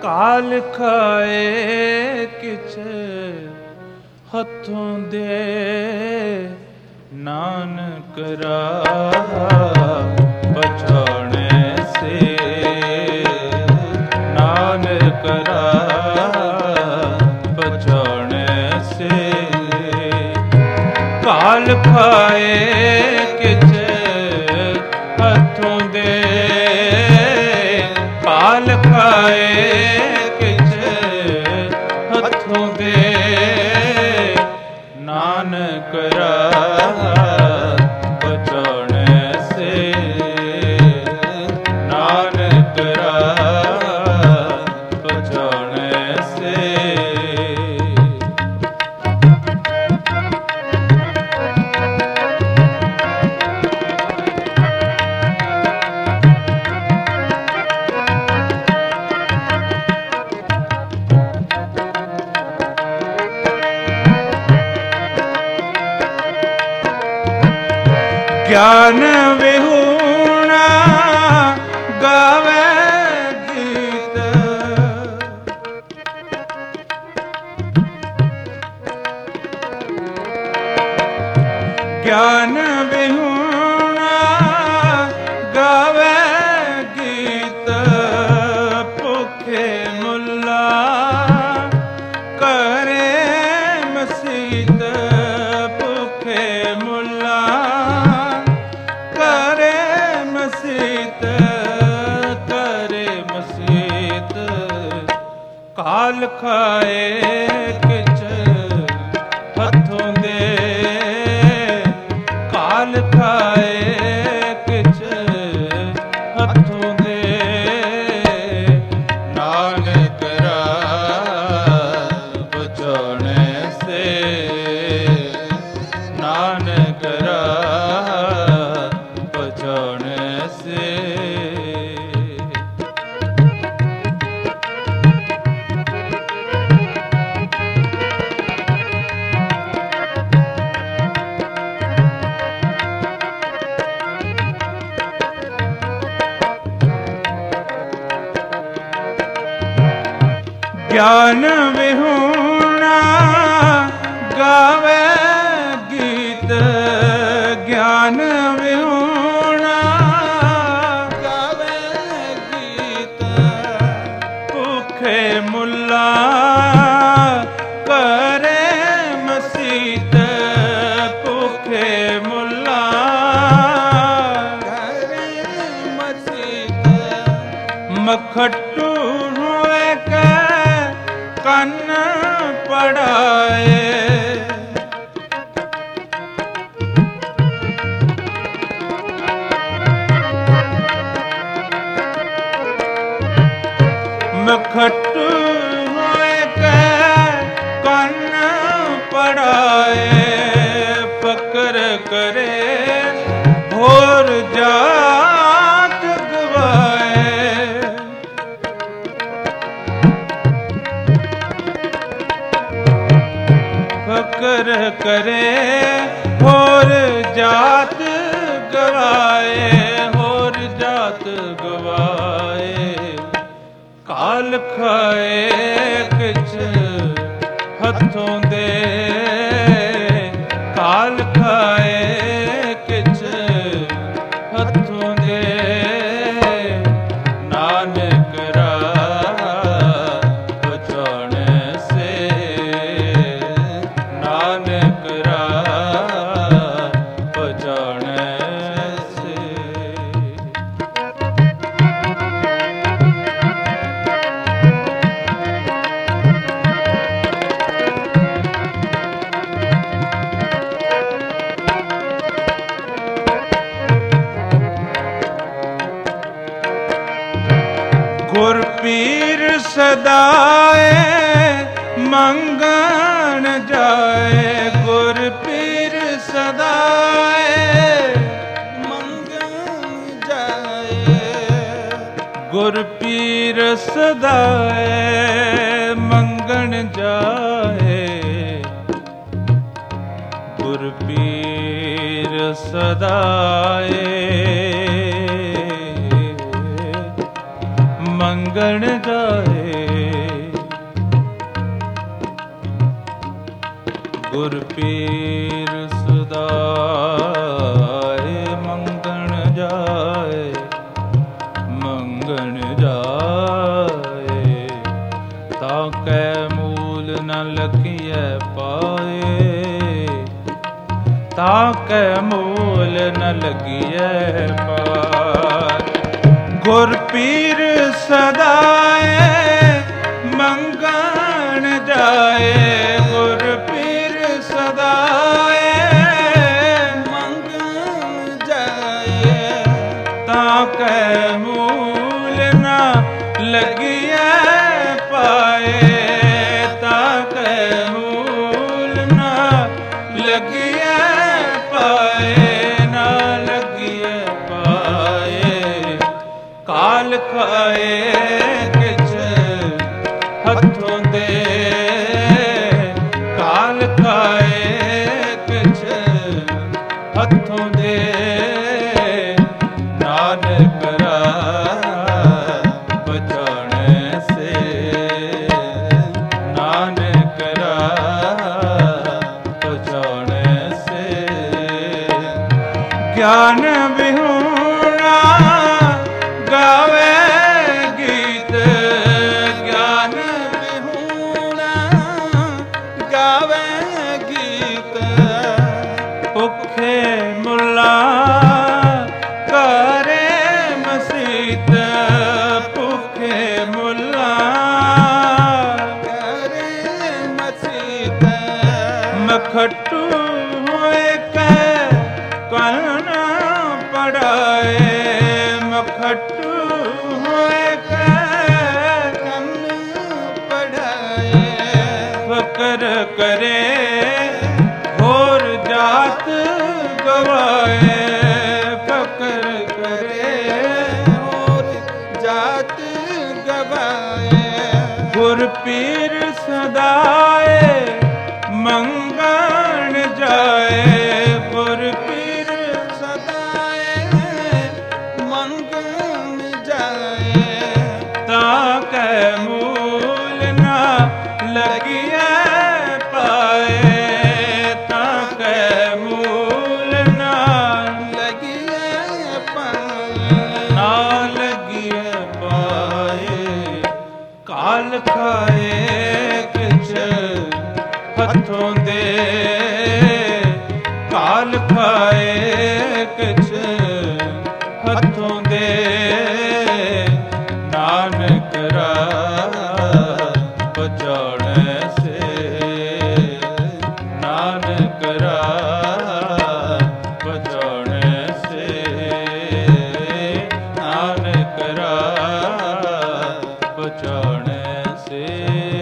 ਕਾਲ ਖਾਏ ਕਿਛ ਹੱਥੋਂ ਦੇ, ਨਾਨਕ ਰਾਹ ਪਛਾਣੇ ਸੇ, ਨਾਨਕ ਰਾਹ ਪਛਾਣੇ ਸੇ। ਕਾਲ ਖਾਏ ਕਿਛ ਹੱਥੋਂ ਦੇ, ਕਾਲ ਖਾਏ ਕਿਛ ਹੱਥੋਂ ਦੇ, ਨਾਨਕ ਰਾਹ ਪਛਾਣੇ ਸੇ, ਨਾਨਕ ਰਾਹ ਪਛਾਣੇ ਸੇ। ਗਿਆਨ ਵਿਹੂਣਾ ਗਾਵੇ ਗੀਤ, ਗਿਆਨ ਵਿਹੂਣਾ ਗਾਵੇ ਗੀਤ, ਭੁੱਖੇ ਮੁੱਲਾ ਕਰੇ ਮਸੀਤ, ਭੁੱਖੇ ਮੁੱਲਾ ਮਸੀਤ, ਕਰੇ ਮਸੀਤ। ਕਾਲ ਖਾਏ ਕਿਛ ਹੱਥੋਂ ਦੇ, ਕਾਲ ਖਾਏ ਕਿਛ ਹੱਥੋਂ ਦੇ, ਨਾਨਕ ਰਾਹ ਪਛਾਣੇ ਸੇ, ਨਾਨਕ ਰਾਹ ਪਛਾਣੇ ਸੇ। ਗਿਆਨ ਵਿਹੂਣਾ ਗਾਵੇ ਗੀਤ, ਗਿਆਨ ਵਿਹੂਣਾ ਗਾਵੇ ਗੀਤ, ਭੁੱਖੇ ਮੁੱਲਾ ਕਰੇ ਮਸੀਤ, ਭੁੱਖੇ ਮੁੱਲਾ ਕਰੇ ਮਸੀਤ। ਮਖਟੂ ਹੋਏ ਕੈ ਕੰਨ ਪੜਾਏ, ਮਖਟੂ ਹੋਏ ਕੈ ਕੰਨ ਪੜਾਏ, ਫਕਰ ਕਰੇ ਹੋਰ ਜਾਤ ਗਵਾਏ, ਫਕਰ ਕਰੇ ਹੋਰ ਜਾਤ ਗਵਾਏ, ਹੋਰ ਜਾਤ ਗਵਾਏ। ਕਾਲ ਖਾਏ ਕਿਛ ਹੱਥੋਂ ਦੇ, ਕਾਲ ਖਾਏ ਕਿਛ ਹੱਥੋਂ ਦੇ, ਨਾਨਕ ਰਾਹ ਪਛਾਣੇ ਸੇ, ਨਾਨਕ ਰਾਹ ਪਛਾਣੇ ਸੇ। ਗੁਰ ਪੀਰ ਸਦਾਏ ਮੰਗਣ ਜਾਏ, ਗੁਰ ਪੀਰ ਸਦਾਏ ਮੰਗਣ ਜਾਏ, ਗੁਰ ਪੀਰ ਸਦਾਏ ਮੰਗਣ ਜਾਏ, ਗੁਰ ਪੀਰ ਸਦਾਏ ਮੰਗਣ ਜਾਏ। ਗੁਰ ਪੀਰ ਸਦਾਏ ਮੰਗਣ ਜਾਏ, ਮੰਗਣ ਜਾਏ। ਤਾਂ ਕੈ ਮੂਲ ਨ ਲਖੀਐ ਪਾਏ, ਤਾਂ ਕੈ ਮੂਲ ਨ ਲਗੀਐ ਪਾਏ। ਗੁਰ ਪੀਰ ਸਦਾਏ ਮੰਗਣ ਜਾਏ, ਗੁਰ ਪੀਰ ਸਦਾਏ ਮੰਗਣ ਜਾਏ। ਤਾਂ ਕੈ ਮੂਲ ਨ ਲਗੀਐ ਪਾਏ, ਤਾਂ ਕੈ ਮੂਲ ਨ ਲਗੀਐ ਪਾਏ, ਨਾ ਲਗੀਐ ਪਾਏ। ਕਾਲ ਖਾਏ ਕਿਛ ਹੱਥੋਂ ਦੇ, ਕਾਲ ਖਾਏ ਕਿਛ ਹੱਥੋਂ ਦੇ। ਨਾਨਕ ਰਾਹ ਬਚਾਣੇ ਸੇ, ਨਾਨਕ ਰਾਹ ਬਚਾਣੇ ਸੇ। ਗਿਆਨ ਵਿਹੂਣਾ ਗਾਵੇ ਗੀਤ, ਗਿਆਨ ਵਿਹੂਣਾ ਗਾਵੇ ਗੀਤ। ਭੁੱਖੇ ਮੁੱਲਾ ਕਰੇ ਮਸੀਤ, ਭੁੱਖੇ ਮੁੱਲਾ ਕਰੇ ਮਸੀਤ। ਮਖਟੂ ਹੋਏ ਕੈ ਕੰਨ ਪੜਾਏ, ਮਖਟੂ ਹੋਏ ਕੈ ਕੰਨ ਪੜਾਏ। ਫਕਰ ਕਰੇ ਹੋਰ ਜਾਤ ਗਵਾਏ, ਫਕਰ ਕਰੇ ਹੋਰ ਜਾਤ ਗਵਾਏ। ਗੁਰ ਪੀਰ ਸਦਾਏ ਮੰਗਣ ਜਾਏ, ਗੁਰ ਪੀਰ ਸਦਾਏ ਮੰਗਣ ਜਾਏ। ਤਾਂ ਕੈ ਮੂਲ ਨ ਲਗੀਐ ਪਾਏ, ਤਾਂ ਕੈ ਮੂਲ ਨ ਲਗੀਐ ਪਾਏ, ਨਾ ਲਗੀਐ ਪਾਏ। ਕਾਲ ਖਾਏ ਕਿਛ ਹੱਥੋਂ ਦੇ, ਕਾਲ ਖਾਏ ਕਿਛ ਹੱਥੋਂ ਦੇ। ਨਾਨਕ ਰਾਹ ਬਚਾਣੇ ਸੇ, ਨਾਨਕ ਰਾਹ ਬਚਾਣੇ ਸੇ, ਨਾਨਕ ਰਾਹ ਬਚਾਣੇ ਸੇ।